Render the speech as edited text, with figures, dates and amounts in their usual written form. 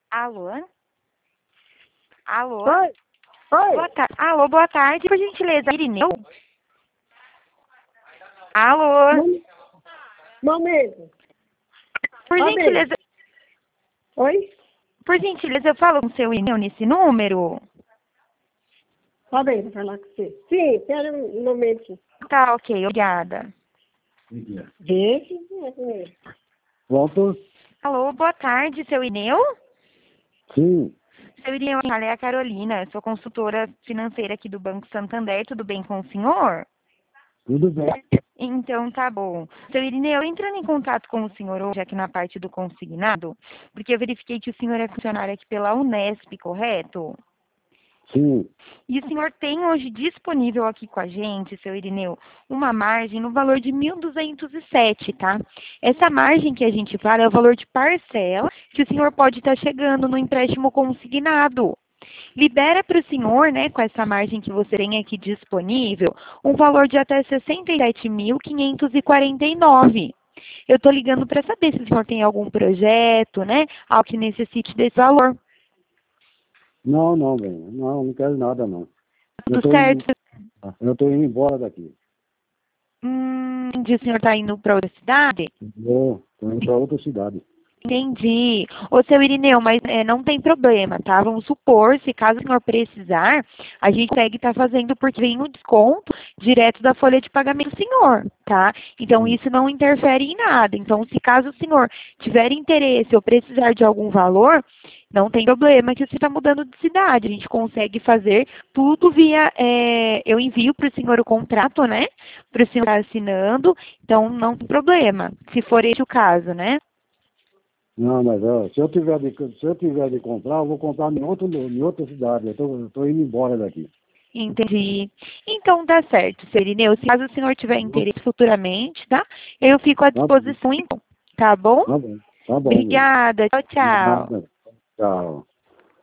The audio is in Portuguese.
Alô? Alô? Oi, oi. Alô, boa tarde, por gentileza, Irineu? Alô? Momento. Por Tá bem. gentileza, Oi? eu falo com o seu Irineu nesse número? Tá bem, vou falar com você. Sim, espera um momento. Tá, ok, obrigada. Deixa. Volto? Alô, boa tarde, seu Irineu? Sim, Seu Irineu, é a Carolina, eu sou consultora financeira aqui do Banco Santander, tudo bem com o senhor? tudo bem. Então, tá bom. Seu Irineu, entrando em contato com o senhor hoje aqui na parte do consignado, porque eu verifiquei que o senhor é funcionário aqui pela Unesp, correto? Sim, E o senhor tem hoje disponível aqui com a gente, seu Irineu, uma margem no valor de 1.207, tá? Essa margem que a gente fala é o valor de parcela que o senhor pode estar chegando no empréstimo consignado. Libera para o senhor, né, com essa margem que você tem aqui disponível, um valor de até 67.549. Eu estou ligando para saber se o senhor tem algum projeto, né, algo que necessite desse valor. não, bem. Não quero nada, não. Tudo certo? Eu tô indo embora daqui. Entendi, o senhor está indo para outra cidade? Tô indo para outra cidade. Entendi. Ô, seu Irineu, mas não tem problema, tá? Vamos supor, se caso o senhor precisar, a gente consegue estar fazendo porque vem o desconto direto da folha de pagamento do senhor, tá? Então, isso não interfere em nada. Então, se caso o senhor tiver interesse ou precisar de algum valor, não tem problema que você está mudando de cidade. A gente consegue fazer tudo via... eu envio para o senhor o contrato, né? Para o senhor estar assinando. Então, não tem problema, se for esse o caso, né? Não, mas ó, se eu tiver de comprar, eu vou comprar em outra cidade. Eu tô indo embora daqui. Entendi. Então, tá certo, seu Irineu. Se caso o senhor tiver interesse futuramente, tá? Eu fico à Tá bom, disposição, então. Tá bom? tá bom, tá bom, meu. Obrigada. Tchau, tchau. Nada. Tchau.